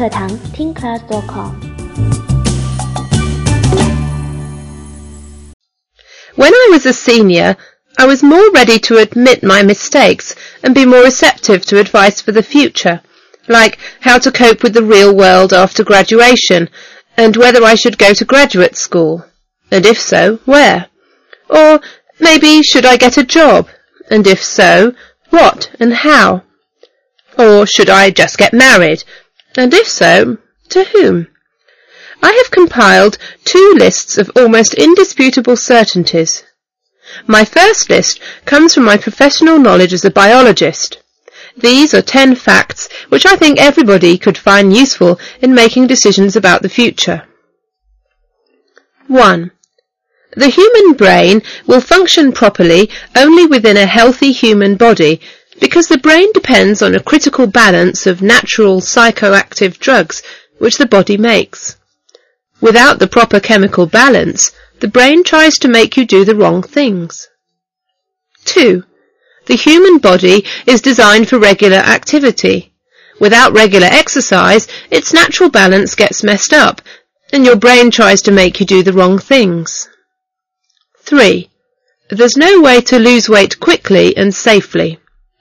课堂听 class.com。 When I was a senior, I was more ready to admit my mistakes and be more receptive to advice for the future, like how to cope with the real world after graduation, and whether I should go to graduate school, and if so, where? Or maybe should I get a job, and if so, what and how? Or should I just get married, and if so, to whom? I have compiled 2 lists of almost indisputable certainties. My first list comes from my professional knowledge as a biologist. These are 10 facts which I think everybody could find useful in making decisions about the future. 1. The human brain will function properly only within a healthy human body, because the brain depends on a critical balance of natural psychoactive drugs which the body makes. Without the proper chemical balance, the brain tries to make you do the wrong things. 2. The human body is designed for regular activity. Without regular exercise, its natural balance gets messed up, and your brain tries to make you do the wrong things. 3. There's no way to lose weight quickly and safely.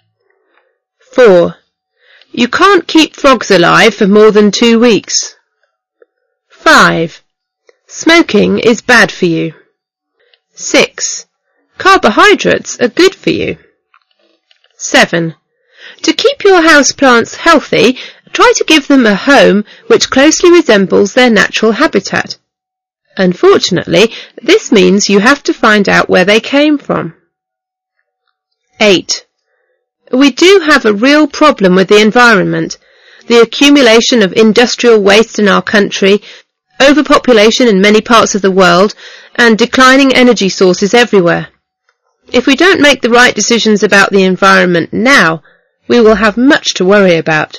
4. You can't keep frogs alive for more than 2 weeks. 5. Smoking is bad for you. 6. Carbohydrates are good for you. 7. To keep your houseplants healthy, try to give them a home which closely resembles their natural habitat. Unfortunately, this means you have to find out where they came from. 8. We do have a real problem with the environment. The accumulation of industrial waste in our country, overpopulation in many parts of the world, and declining energy sources everywhere. If we don't make the right decisions about the environment now, we will have much to worry about.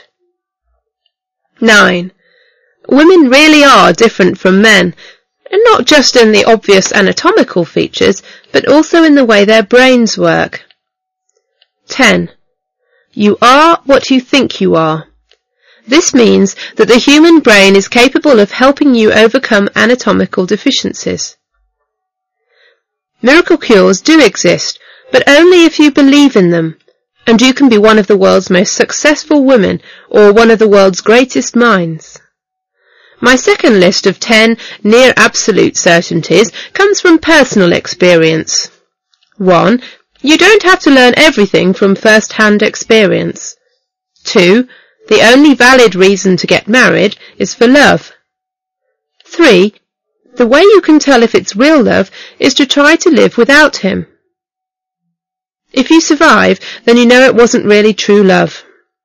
9. Women really are different from men, and not just in the obvious anatomical features, but also in the way their brains work. 10. You are what you think you are. This means that the human brain is capable of helping you overcome anatomical deficiencies. Miracle cures do exist, but only if you believe in them, and you can be one of the world's most successful women or one of the world's greatest minds. My second list of 10 near absolute certainties comes from personal experience. 1. You don't have to learn everything from first-hand experience. 2. The only valid reason to get married is for love. 3. The way you can tell if it's real love is to try to live without him. If you survive, then you know it wasn't really true love.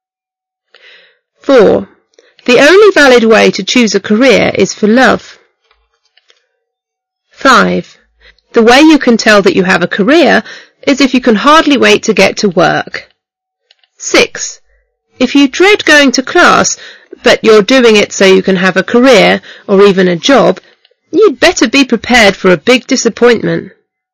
4. The only valid way to choose a career is for love. 5. The way you can tell that you have a career is if you can hardly wait to get to work. 6. If you dread going to class, but you're doing it so you can have a career or even a job, you'd better be prepared for a big disappointment.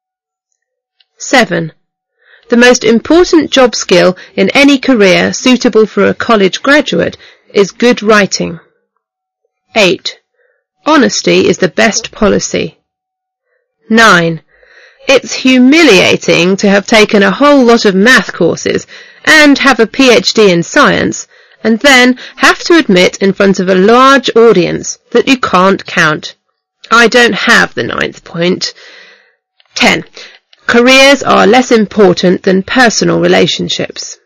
7. The most important job skill in any career suitable for a college graduate is good writing. 8. Honesty is the best policy. 9. It's humiliating to have taken a whole lot of math courses and have a PhD in science, and then have to admit in front of a large audience that you can't count. I don't have the 9th point. 10. Careers are less important than personal relationships.